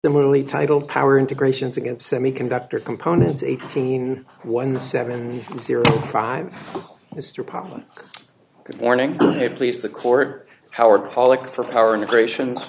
Similarly titled Power Integrations Against Semiconductor Components, 18-1705. Mr. Pollack. Good morning. May it please the Court. Howard Pollack for Power Integrations.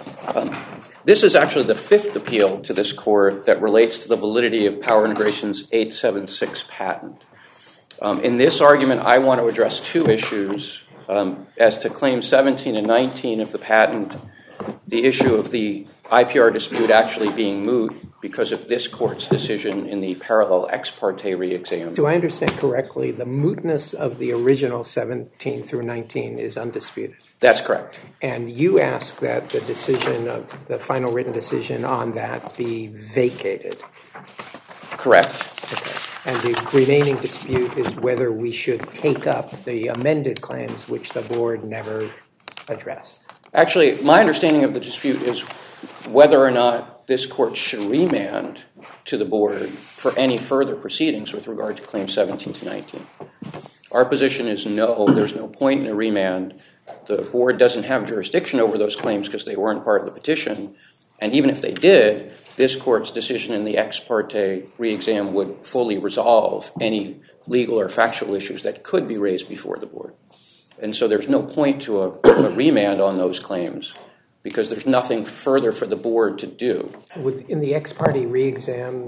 This is actually the fifth appeal to this Court that relates to the validity of Power Integrations' 876 patent. In this argument, I want to address two issues. As to Claims 17 and 19 of the patent, the issue of the IPR dispute actually being moot because of this Court's decision in the parallel ex parte re-exam. Do I understand correctly, the mootness of the original 17 through 19 is undisputed? That's correct. And you ask that the decision of the final written decision on that be vacated? Correct. Okay. And the remaining dispute is whether we should take up the amended claims which the Board never addressed. Actually, my understanding of the dispute is whether or not this Court should remand to the Board for any further proceedings with regard to Claims 17 to 19. Our position is no, there's no point in a remand. The Board doesn't have jurisdiction over those claims because they weren't part of the petition. And even if they did, this Court's decision in the ex parte re-exam would fully resolve any legal or factual issues that could be raised before the Board. And so there's no point to a remand on those claims because there's nothing further for the Board to do. In the ex parte re-exam,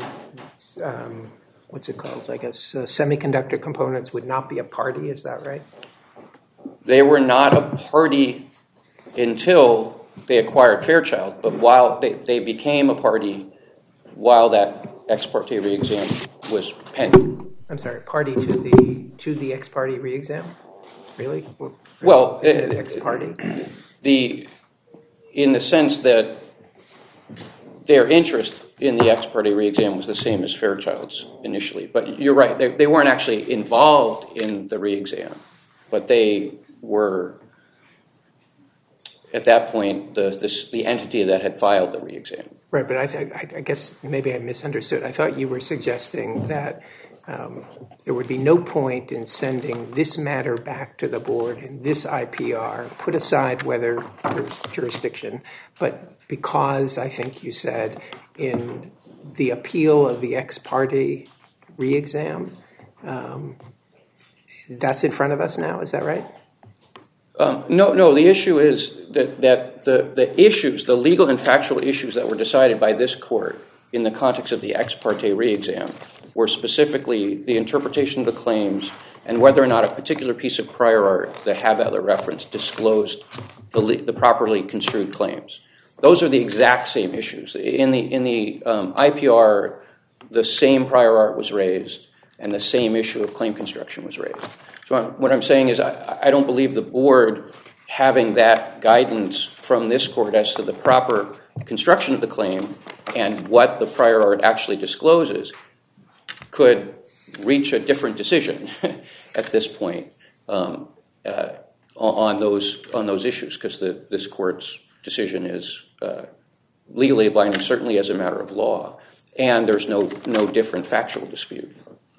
what's it called? I guess semiconductor components would not be a party, is that right? They were not a party until they acquired Fairchild, but while they became a party while that ex parte re-exam was pending. I'm sorry, party to the ex parte re-exam? Really? Well, ex parte? In the sense that their interest in the ex parte re-exam was the same as Fairchild's initially. But you're right, they weren't actually involved in the re-exam, but they were, at that point, the entity that had filed the re-exam. Right, but I guess maybe I misunderstood. I thought you were suggesting that there would be no point in sending this matter back to the Board in this IPR, put aside whether there's jurisdiction, but because I think you said in the appeal of the ex parte re-exam, that's in front of us now, is that right? No, the issue is that the issues, the legal and factual issues that were decided by this Court in the context of the ex parte re-exam were specifically the interpretation of the claims and whether or not a particular piece of prior art, the Habetler reference, disclosed the properly construed claims. Those are the exact same issues. In the IPR, the same prior art was raised and the same issue of claim construction was raised. So what I'm saying is I don't believe the Board, having that guidance from this Court as to the proper construction of the claim and what the prior art actually discloses, could reach a different decision at this point on those issues, because this Court's decision is legally binding, certainly as a matter of law, and there's no different factual dispute.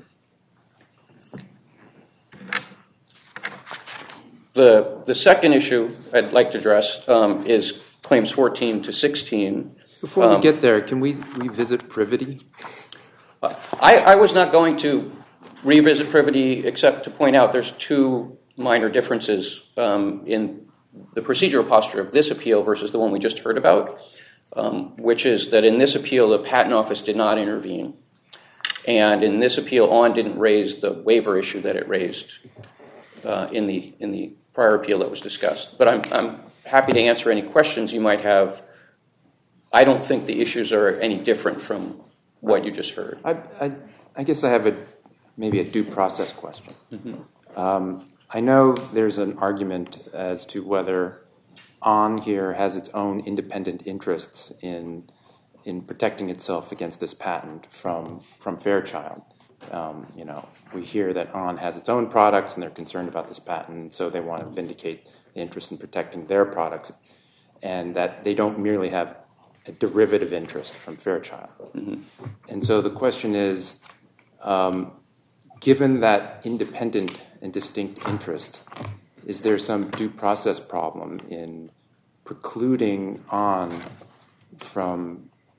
The second issue I'd like to address is Claims 14 to 16. Before we get there, can we revisit privity? I was not going to revisit privity except to point out there's two minor differences in the procedural posture of this appeal versus the one we just heard about, which is that in this appeal, the Patent Office did not intervene. And in this appeal, ON didn't raise the waiver issue that it raised in the prior appeal that was discussed. But I'm happy to answer any questions you might have. I don't think the issues are any different from what you just heard. I guess I have maybe a due process question. Mm-hmm. I know there's an argument as to whether ON here has its own independent interests in protecting itself against this patent from Fairchild. We hear that ON has its own products and they're concerned about this patent, so they want to vindicate the interest in protecting their products, and that they don't merely have a derivative interest from Fairchild. Mm-hmm. And so the question is, given that independent and distinct interest, is there some due process problem in precluding ON from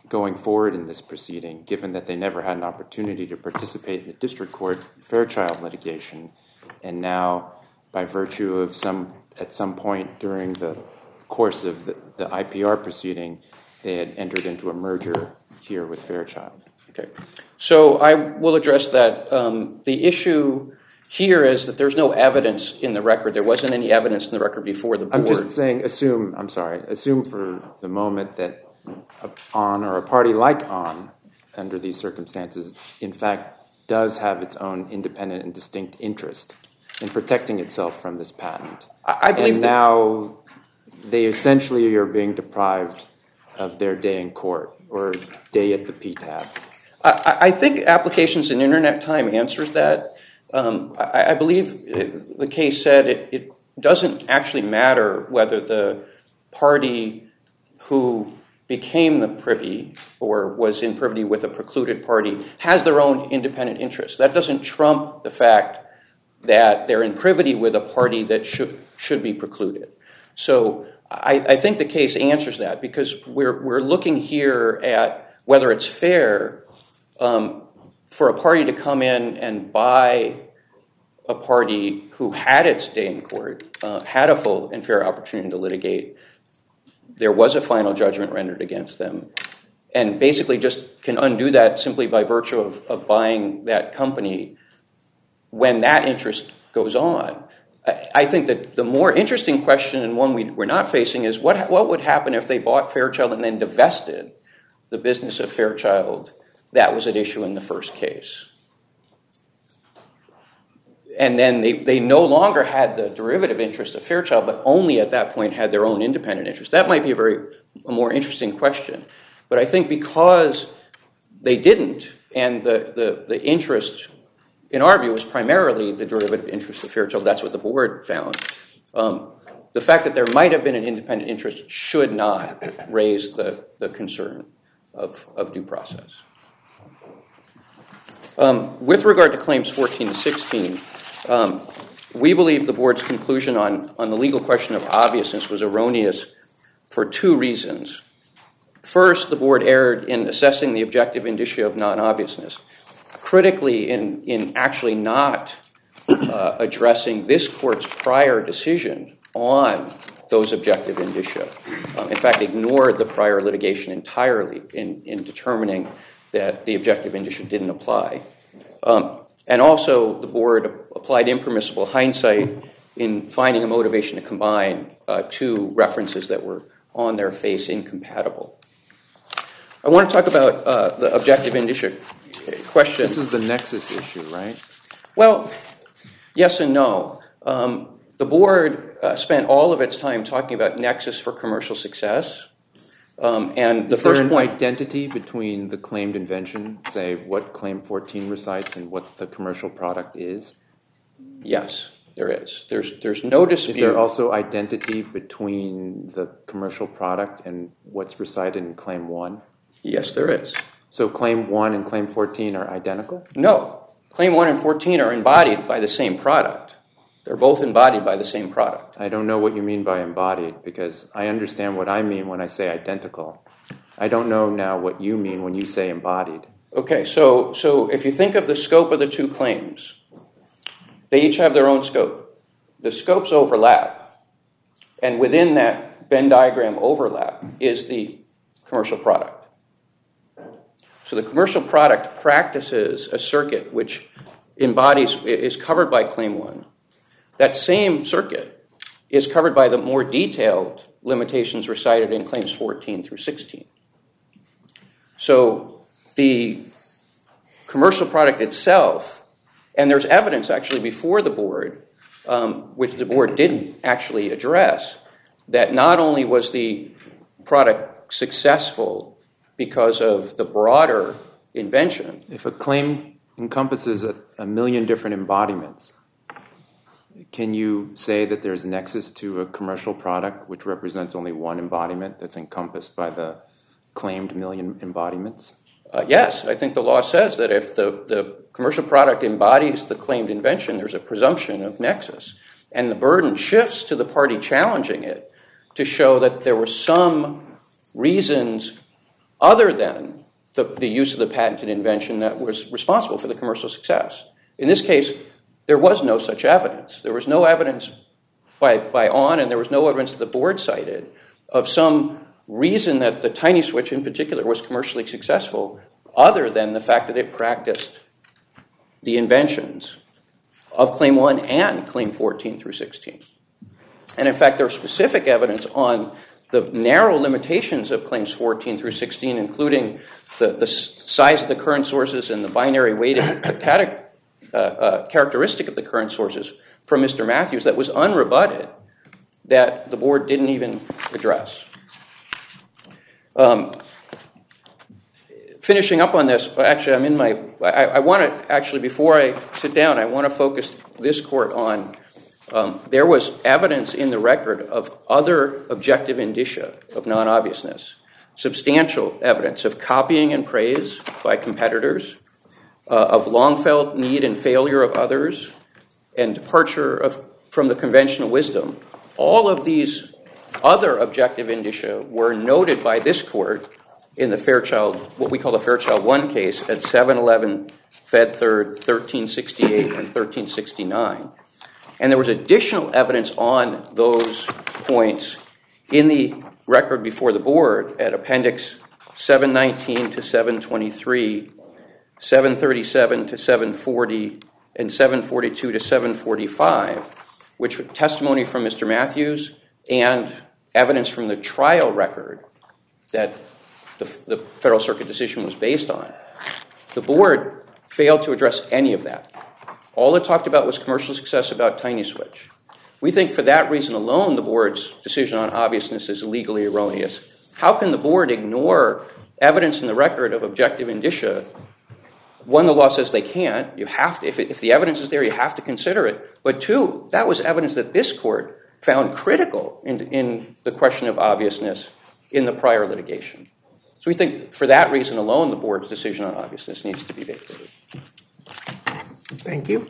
going forward in this proceeding, given that they never had an opportunity to participate in the district court Fairchild litigation, and now, by virtue of at some point during the course of the IPR proceeding, they had entered into a merger here with Fairchild? Okay. So I will address that. The issue here is that there's no evidence in the record. There wasn't any evidence in the record before the board. I'm just saying, assume for the moment that ON, or a party like ON, under these circumstances, in fact, does have its own independent and distinct interest in protecting itself from this patent. I believe now they essentially are being deprived of their day in court, or day at the PTAB. I think Applications in Internet Time answers that. I believe the case said it doesn't actually matter whether the party who became the privy or was in privity with a precluded party has their own independent interest. That doesn't trump the fact that they're in privity with a party that should be precluded. So I think the case answers that, because we're looking here at whether it's fair for a party to come in and buy a party who had its day in court, had a full and fair opportunity to litigate. There was a final judgment rendered against them, and basically just can undo that simply by virtue of buying that company when that interest goes on. I think that the more interesting question, and one we're not facing, is what would happen if they bought Fairchild and then divested the business of Fairchild that was at issue in the first case. And then they no longer had the derivative interest of Fairchild, but only at that point had their own independent interest. That might be a more interesting question. But I think because they didn't, and the interest, in our view, was primarily the derivative interest of Fairchild, that's what the board found, the fact that there might have been an independent interest should not raise the concern of due process. With regard to claims 14 to 16, we believe the board's conclusion on the legal question of obviousness was erroneous for two reasons. First, the board erred in assessing the objective indicia of non-obviousness, critically in actually not addressing this court's prior decision on those objective indicia. In fact, ignored the prior litigation entirely in determining that the objective indicia didn't apply. And also, the board applied impermissible hindsight in finding a motivation to combine two references that were on their face incompatible. I want to talk about the objective indicia question. This is the nexus issue, right? Well, yes and no. The board spent all of its time talking about nexus for commercial success. And the first point, identity between the claimed invention, say what Claim 14 recites, and what the commercial product is? Yes, there is. There's no dispute. Is there also identity between the commercial product and what's recited in Claim 1? Yes, there is. So Claim 1 and Claim 14 are identical? No. Claim 1 and 14 are embodied by the same product. They're both embodied by the same product. I don't know what you mean by embodied, because I understand what I mean when I say identical. I don't know now what you mean when you say embodied. Okay, so if you think of the scope of the two claims, they each have their own scope. The scopes overlap, and within that Venn diagram overlap is the commercial product. So the commercial product practices a circuit which is covered by Claim 1. That same circuit is covered by the more detailed limitations recited in Claims 14 through 16. So the commercial product itself, and there's evidence actually before the board, which the board didn't actually address, that not only was the product successful because of the broader invention. If a claim encompasses a million different embodiments, can you say that there's a nexus to a commercial product which represents only one embodiment that's encompassed by the claimed million embodiments? Yes, I think the law says that if the commercial product embodies the claimed invention, there's a presumption of nexus. And the burden shifts to the party challenging it to show that there were some reasons other than the use of the patented invention that was responsible for the commercial success. In this case, there was no such evidence. There was no evidence by ON, and there was no evidence that the board cited of some reason that the Tiny Switch in particular was commercially successful, other than the fact that it practiced the inventions of Claim 1 and Claim 14 through 16. And in fact, there's specific evidence on the narrow limitations of Claims 14 through 16, including the size of the current sources and the binary weighted characteristic of the current sources from Mr. Matthews that was unrebutted, that the board didn't even address. Finishing up on this, actually, I want to, actually, before I sit down, I want to focus this court on, there was evidence in the record of other objective indicia of non-obviousness, substantial evidence of copying and praise by competitors, of long-felt need and failure of others, and departure from the conventional wisdom. All of these other objective indicia were noted by this court in the Fairchild, what we call the Fairchild 1 case at 711 Fed 3rd, 1368 and 1369. And there was additional evidence on those points in the record before the board at Appendix 719 to 723, 737 to 740, and 742 to 745, which was testimony from Mr. Matthews and evidence from the trial record that the Federal Circuit decision was based on. The board failed to address any of that. All it talked about was commercial success about Tiny Switch. We think for that reason alone, the board's decision on obviousness is legally erroneous. How can the board ignore evidence in the record of objective indicia? One, the law says they can't. You have to, if the evidence is there, you have to consider it. But two, that was evidence that this court found critical in the question of obviousness in the prior litigation. So we think for that reason alone, the board's decision on obviousness needs to be vacated. Thank you.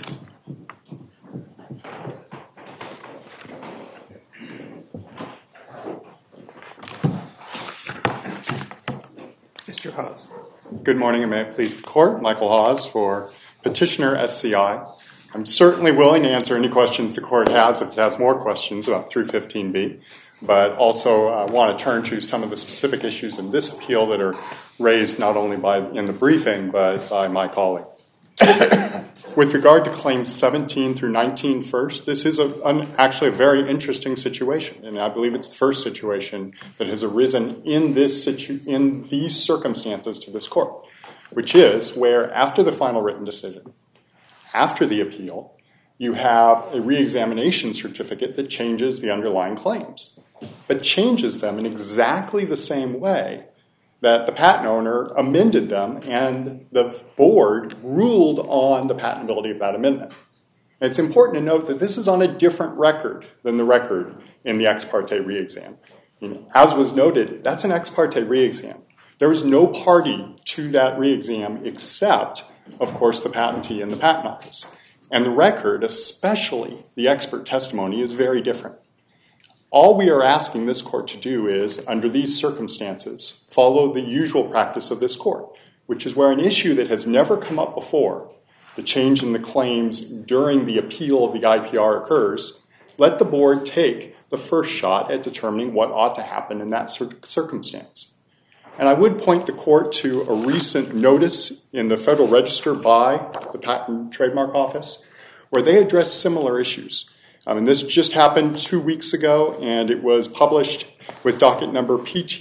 Mr. Hawes. Good morning, and may it please the court. Michael Hawes for Petitioner SCI. I'm certainly willing to answer any questions the court has if it has more questions about 315B, but also want to turn to some of the specific issues in this appeal that are raised not only in the briefing, but by my colleague. With regard to claims 17 through 19 first, this is actually a very interesting situation, and I believe it's the first situation that has arisen in these circumstances to this court, which is where after the final written decision, after the appeal, you have a reexamination certificate that changes the underlying claims, but changes them in exactly the same way that the patent owner amended them and the board ruled on the patentability of that amendment. And it's important to note that this is on a different record than the record in the ex parte reexam. As was noted, that's an ex parte reexam. There was no party to that reexam except, of course, the patentee and the patent office. And the record, especially the expert testimony, is very different. All we are asking this court to do is, under these circumstances, follow the usual practice of this court, which is where an issue that has never come up before, the change in the claims during the appeal of the IPR occurs, let the board take the first shot at determining what ought to happen in that circumstance. And I would point the court to a recent notice in the Federal Register by the Patent and Trademark Office, where they address similar issues. And this just happened 2 weeks ago, and it was published with docket number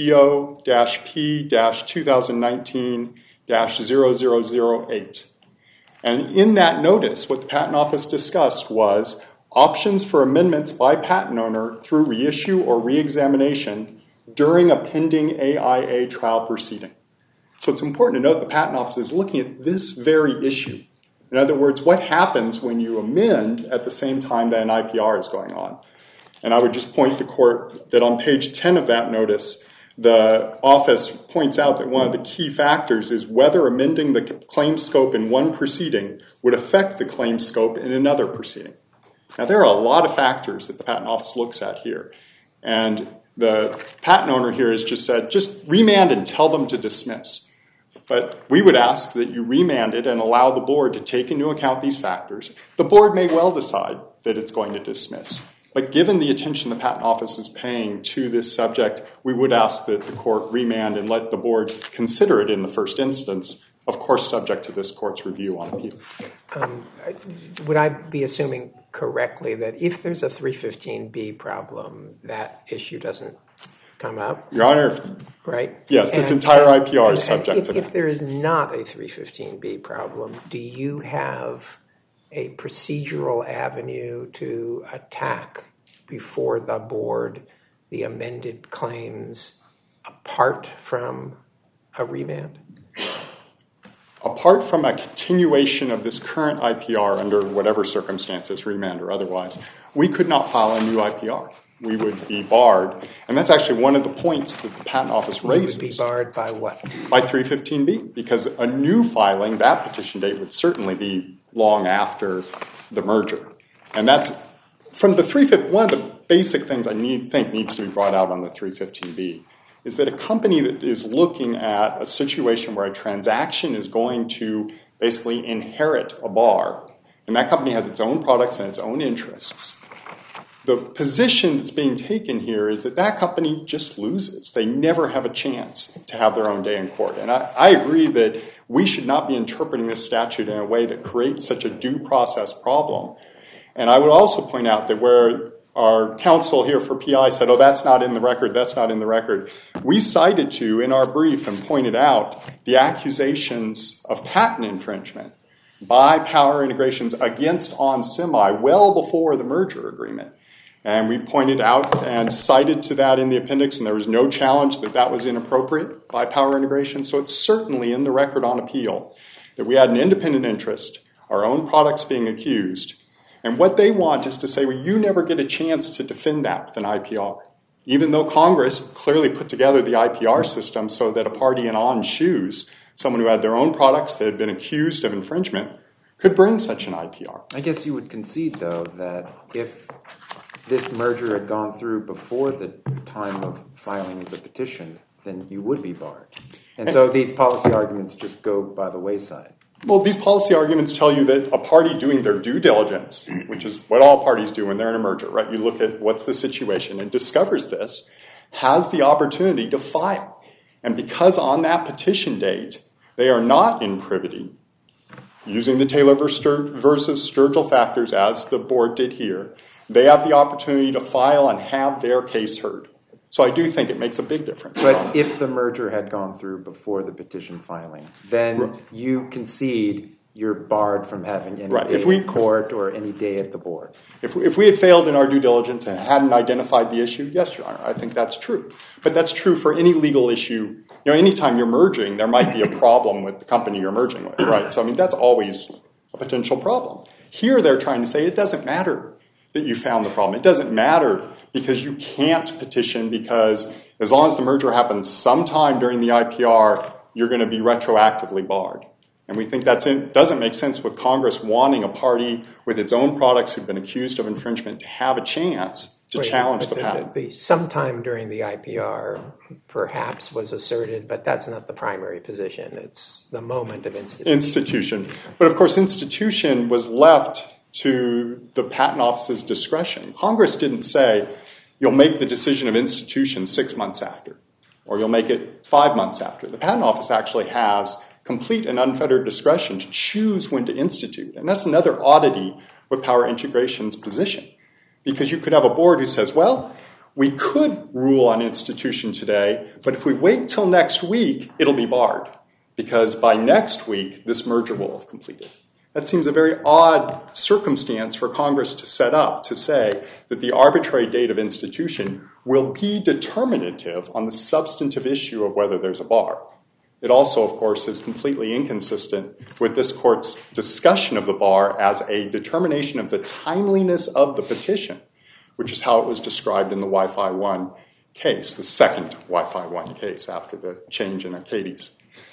PTO-P-2019-0008. And in that notice, what the Patent Office discussed was options for amendments by patent owner through reissue or reexamination during a pending AIA trial proceeding. So it's important to note the Patent Office is looking at this very issue. In other words, what happens when you amend at the same time that an IPR is going on? And I would just point the court that on page 10 of that notice, the office points out that one of the key factors is whether amending the claim scope in one proceeding would affect the claim scope in another proceeding. Now, there are a lot of factors that the Patent Office looks at here. And The patent owner here has just said, just remand and tell them to dismiss. But we would ask that you remand it and allow the board to take into account these factors. The board may well decide that it's going to dismiss. But given the attention the Patent Office is paying to this subject, we would ask that the court remand and let the board consider it in the first instance, of course subject to this court's review on appeal. Would I be assuming correctly that if there's a 315B problem, that issue doesn't come up? Your Honor, right? Yes, this entire IPR is subject to that. If there is not a 315B problem, do you have a procedural avenue to attack before the board the amended claims apart from a remand? Apart from a continuation of this current IPR under whatever circumstances, remand or otherwise, we could not file a new IPR. We would be barred. And that's actually one of the points that the Patent Office raises. You would be barred by what? By 315B, because a new filing, that petition date would certainly be long after the merger. And that's, from the 315, one of the basic things I think needs to be brought out on the 315B is that a company that is looking at a situation where a transaction is going to basically inherit a bar, and that company has its own products and its own interests, the position that's being taken here is that that company just loses. They never have a chance to have their own day in court. And I agree that we should not be interpreting this statute in a way that creates such a due process problem. And I would also point out that where our counsel here for PI said, oh, that's not in the record, that's not in the record, we cited to in our brief and pointed out the accusations of patent infringement by Power Integrations against OnSemi well before the merger agreement. And we pointed out and cited to that in the appendix, and there was no challenge that that was inappropriate by Power Integrations. So it's certainly in the record on appeal that we had an independent interest, our own products being accused. And what they want is to say, well, you never get a chance to defend that with an IPR. Even though Congress clearly put together the IPR system so that a party in ON's shoes, someone who had their own products that had been accused of infringement, could bring such an IPR. I guess you would concede, though, that if this merger had gone through before the time of filing of the petition, then you would be barred. And so these policy arguments just go by the wayside. Well, these policy arguments tell you that a party doing their due diligence, which is what all parties do when they're in a merger, right? You look at what's the situation and discovers this, has the opportunity to file. And because on that petition date, they are not in privity, using the Taylor versus Sturgill factors as the board did here, they have the opportunity to file and have their case heard. So I do think it makes a big difference. But if the merger had gone through before the petition filing, then you concede you're barred from having any day in court or any day at the board. If we had failed in our due diligence and hadn't identified the issue, yes, Your Honor, I think that's true. But that's true for any legal issue. You know, anytime you're merging, there might be a problem with the company you're merging with, right? So, I mean, that's always a potential problem. Here they're trying to say it doesn't matter that you found the problem. It doesn't matter because you can't petition because as long as the merger happens sometime during the IPR, you're going to be retroactively barred. And we think that doesn't make sense with Congress wanting a party with its own products who've been accused of infringement to have a chance to challenge the patent. The sometime during the IPR perhaps was asserted, but that's not the primary position. It's the moment of institution. But of course, institution was left to the Patent Office's discretion. Congress didn't say, you'll make the decision of institution 6 months after, or you'll make it 5 months after. The Patent Office actually has complete and unfettered discretion to choose when to institute. And that's another oddity with Power Integration's position. Because you could have a board who says, well, we could rule on institution today, but if we wait till next week, it'll be barred. Because by next week, this merger will have completed. That seems a very odd circumstance for Congress to set up to say that the arbitrary date of institution will be determinative on the substantive issue of whether there's a bar. It also, of course, is completely inconsistent with this court's discussion of the bar as a determination of the timeliness of the petition, which is how it was described in the Wi-Fi 1 case, the second Wi-Fi 1 case after the change in Acades.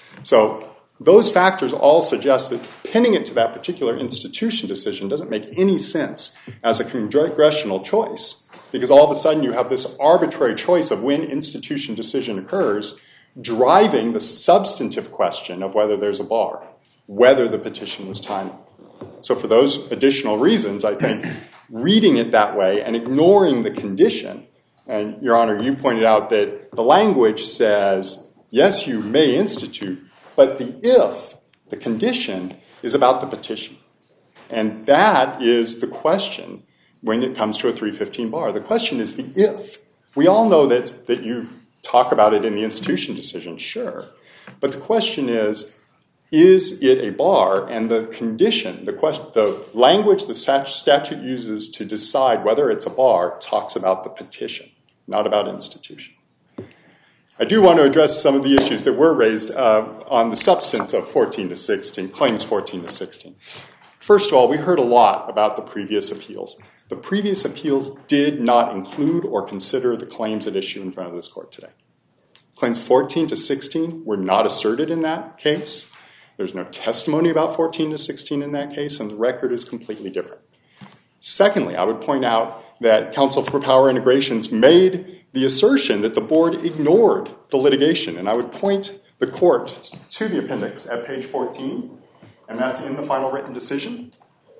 So those factors all suggest that pinning it to that particular institution decision doesn't make any sense as a congressional choice. because all of a sudden you have this arbitrary choice of when institution decision occurs, driving the substantive question of whether there's a bar, whether the petition was timely. So for those additional reasons, I think reading it that way and ignoring the condition, and Your Honor, you pointed out that the language says, yes, you may institute, but the condition, is about the petition. And that is the question when it comes to a 315 bar. The question is the if. We all know that you talk about it in the institution decision, sure. But the question is it a bar? And the condition, the language the statute uses to decide whether it's a bar talks about the petition, not about institution. I do want to address some of the issues that were raised on the substance of 14 to 16, claims 14 to 16. First of all, we heard a lot about the previous appeals. The previous appeals did not include or consider the claims at issue in front of this court today. Claims 14 to 16 were not asserted in that case. There's no testimony about 14 to 16 in that case, and the record is completely different. Secondly, I would point out that Counsel for Power Integrations made the assertion that the board ignored the litigation, and I would point the court to the appendix at page 14, and that's in the final written decision.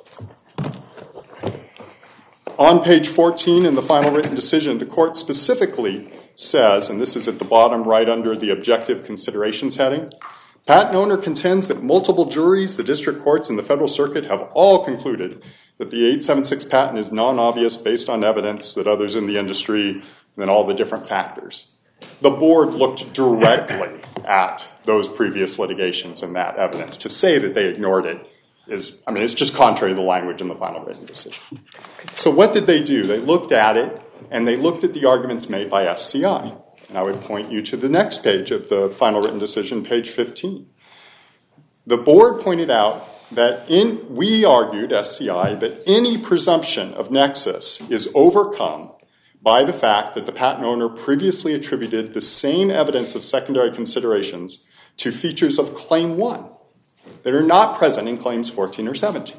On page 14 in the final written decision, the court specifically says, and this is at the bottom right under the objective considerations heading, patent owner contends that multiple juries, the district courts, and the federal circuit have all concluded that the 876 patent is non-obvious based on evidence that others in the industry and then all the different factors. The board looked directly at those previous litigations and that evidence. To say that they ignored it it's just contrary to the language in the final written decision. So what did they do? They looked at it, and they looked at the arguments made by SCI. And I would point you to the next page of the final written decision, page 15. The board pointed out that we argued, SCI, that any presumption of nexus is overcome by the fact that the patent owner previously attributed the same evidence of secondary considerations to features of Claim 1 that are not present in Claims 14 or 17.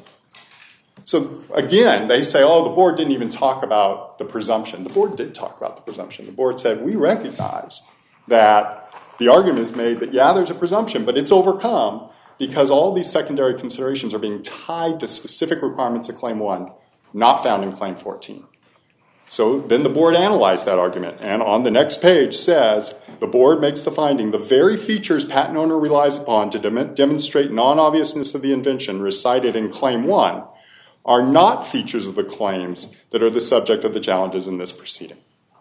So again, they say, the board didn't even talk about the presumption. The board did talk about the presumption. The board said, we recognize that the argument is made that, there's a presumption, but it's overcome because all these secondary considerations are being tied to specific requirements of Claim 1, not found in Claim 14. So then the board analyzed that argument, and on the next page says, the board makes the finding, the very features patent owner relies upon to demonstrate non-obviousness of the invention recited in Claim 1 are not features of the claims that are the subject of the challenges in this proceeding.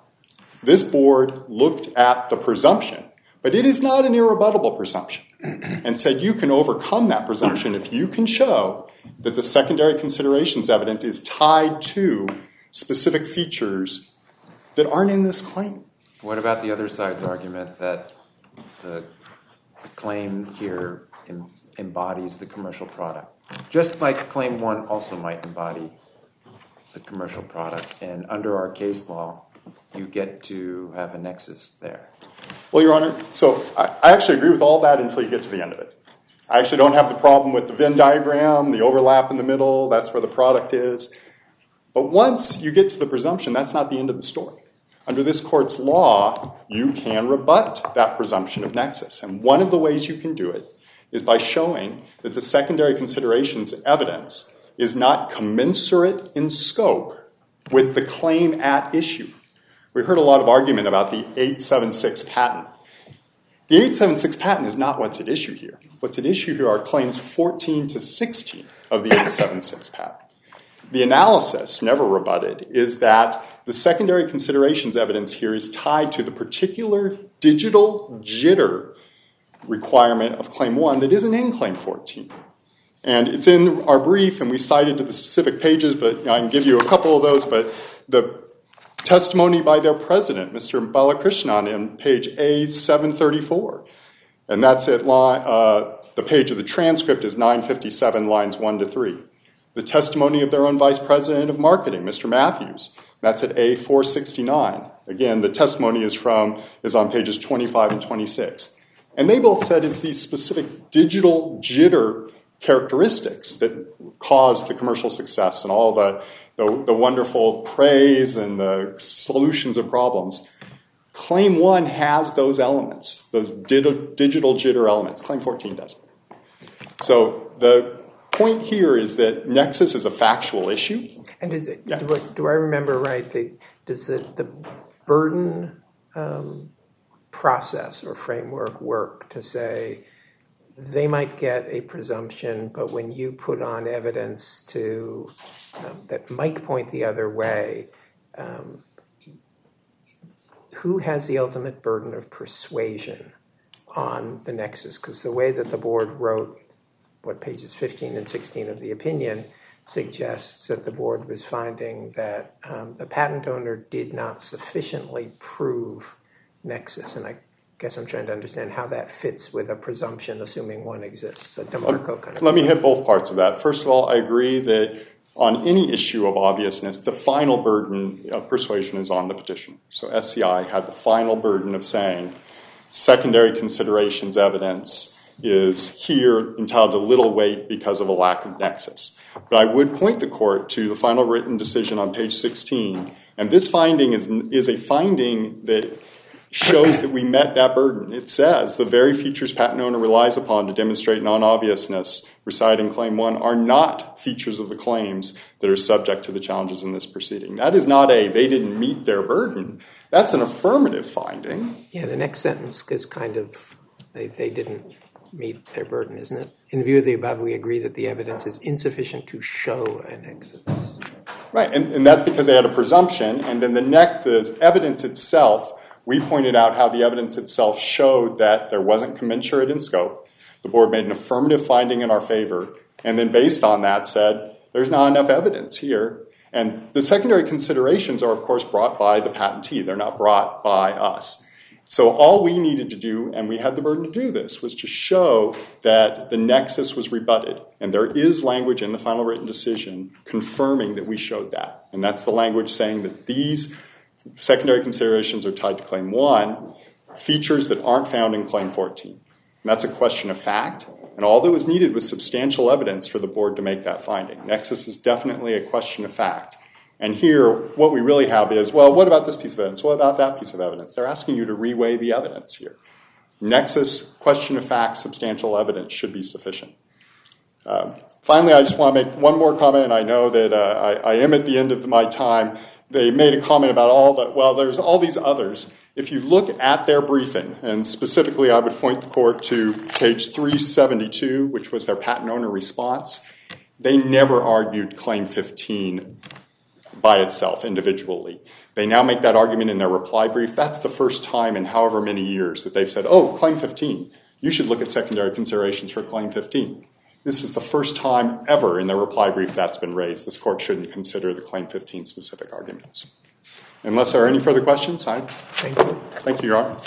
This board looked at the presumption, but it is not an irrebuttable presumption, and said you can overcome that presumption if you can show that the secondary considerations evidence is tied to specific features that aren't in this claim. What about the other side's argument that the claim here embodies the commercial product? Just like Claim 1 also might embody the commercial product, and under our case law, you get to have a nexus there. Well, Your Honor, so I actually agree with all that until you get to the end of it. I actually don't have the problem with the Venn diagram, the overlap in the middle, that's where the product is. But once you get to the presumption, that's not the end of the story. Under this court's law, you can rebut that presumption of nexus. And one of the ways you can do it is by showing that the secondary considerations evidence is not commensurate in scope with the claim at issue. We heard a lot of argument about the 876 patent. The 876 patent is not what's at issue here. What's at issue here are claims 14 to 16 of the 876 patent. The analysis, never rebutted, is that the secondary considerations evidence here is tied to the particular digital jitter requirement of Claim 1 that isn't in Claim 14. And it's in our brief, and we cited to the specific pages, but I can give you a couple of those. But the testimony by their president, Mr. Balakrishnan, in page A734, and that's at the page of the transcript is 957, lines 1 to 3. The testimony of their own vice president of marketing, Mr. Matthews, that's at A469. Again, the testimony is on pages 25 and 26. And they both said it's these specific digital jitter characteristics that cause the commercial success and all the the wonderful praise and the solutions of problems. Claim 1 has those elements, those digital jitter elements. Claim 14 doesn't. So the point here is that nexus is a factual issue. And is it, do I remember right, does the burden process or framework work to say they might get a presumption, but when you put on evidence that might point the other way, who has the ultimate burden of persuasion on the nexus? Because the way that the board wrote pages 15 and 16 of the opinion suggests that the board was finding that the patent owner did not sufficiently prove nexus. And I guess I'm trying to understand how that fits with a presumption, assuming one exists. A DeMarco kind of. Let me hit both parts of that. First of all, I agree that on any issue of obviousness, the final burden of persuasion is on the petitioner. So SCI had the final burden of saying secondary considerations evidence is here entitled to little weight because of a lack of nexus. But I would point the court to the final written decision on page 16, and this finding is a finding that shows that we met that burden. It says the very features patent owner relies upon to demonstrate non-obviousness recited in Claim 1 are not features of the claims that are subject to the challenges in this proceeding. That is not they didn't meet their burden. That's an affirmative finding. Yeah, the next sentence is kind of they didn't meet their burden, isn't it? In view of the above, we agree that the evidence is insufficient to show a nexus. Right, and that's because they had a presumption, and then the evidence itself, we pointed out how the evidence itself showed that there wasn't commensurate in scope. The board made an affirmative finding in our favor, and then based on that said, there's not enough evidence here. And the secondary considerations are, of course, brought by the patentee. They're not brought by us. So all we needed to do, and we had the burden to do this, was to show that the nexus was rebutted. And there is language in the final written decision confirming that we showed that. And that's the language saying that these secondary considerations are tied to Claim 1, features that aren't found in Claim 14. And that's a question of fact. And all that was needed was substantial evidence for the board to make that finding. Nexus is definitely a question of fact. And here, what we really have is, well, what about this piece of evidence? What about that piece of evidence? They're asking you to reweigh the evidence here. Nexus, question of fact, substantial evidence should be sufficient. Finally, I just want to make one more comment, and I know that I am at the end of my time. They made a comment about there's all these others. If you look at their briefing, and specifically I would point the court to page 372, which was their patent owner response, they never argued Claim 15 by itself, individually. They now make that argument in their reply brief. That's the first time in however many years that they've said, Claim 15, you should look at secondary considerations for Claim 15. This is the first time ever in their reply brief that's been raised. This court shouldn't consider the Claim 15 specific arguments. Unless there are any further questions, Thank you. Thank you, Your Honor.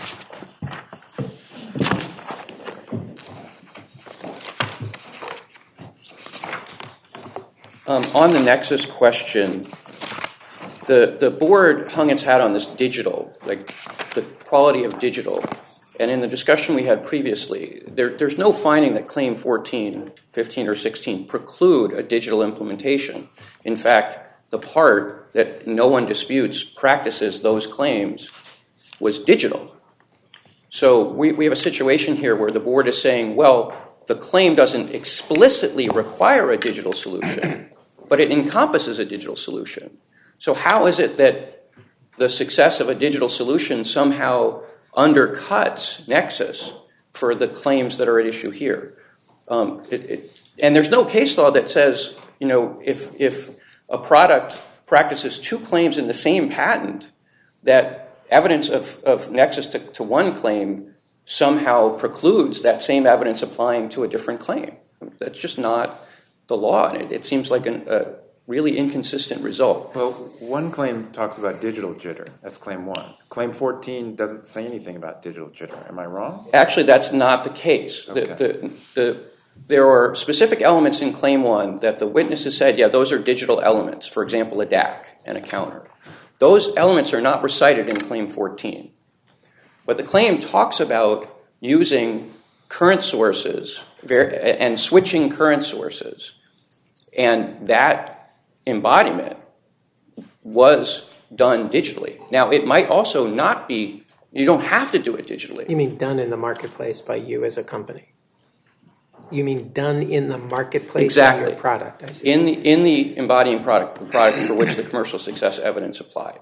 On the nexus question, the board hung its hat on this digital, like the quality of digital. And in the discussion we had previously, there's no finding that Claim 14, 15, or 16 preclude a digital implementation. In fact, the part that no one disputes practices those claims was digital. So we have a situation here where the board is saying, well, the claim doesn't explicitly require a digital solution, but it encompasses a digital solution. So how is it that the success of a digital solution somehow undercuts nexus for the claims that are at issue here? And there's no case law that says, if a product practices two claims in the same patent, that evidence of nexus to one claim somehow precludes that same evidence applying to a different claim. That's just not the law, and it seems like a really inconsistent result. Well, one claim talks about digital jitter. That's Claim 1. Claim 14 doesn't say anything about digital jitter. Am I wrong? Actually, that's not the case. Okay. There are specific elements in Claim 1 that the witnesses said, those are digital elements. For example, a DAC and a counter. Those elements are not recited in Claim 14. But the claim talks about using current sources and switching current sources. And that embodiment was done digitally. Now, it might also not be, you don't have to do it digitally. You mean done in the marketplace by you as a company? You mean done in the marketplace exactly. of your product? I see. In the embodying product, the product for which the commercial success evidence applied.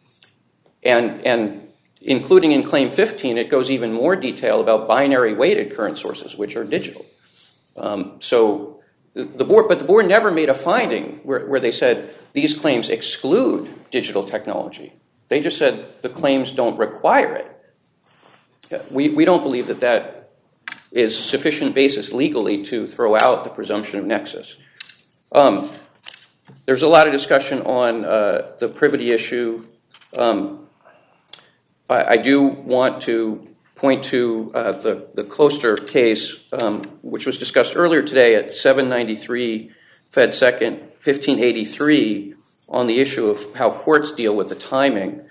And including in Claim 15, it goes even more detail about binary weighted current sources, which are digital. So the board never made a finding where they said these claims exclude digital technology. They just said the claims don't require it. We don't believe that is sufficient basis legally to throw out the presumption of nexus. There's a lot of discussion on the privity issue. I do want to point to the Closter case, which was discussed earlier today at 793 Fed 2nd, 1583, on the issue of how courts deal with the timing,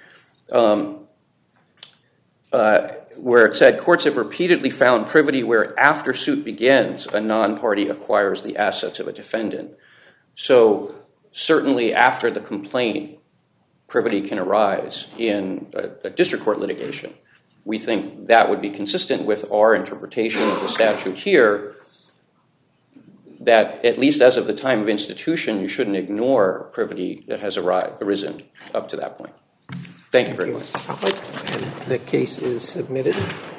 where it said, courts have repeatedly found privity where after suit begins, a non-party acquires the assets of a defendant. So certainly after the complaint, privity can arise in a district court litigation. We think that would be consistent with our interpretation of the statute here, that at least as of the time of institution, you shouldn't ignore privity that has arisen up to that point. Thank you very much. And the case is submitted.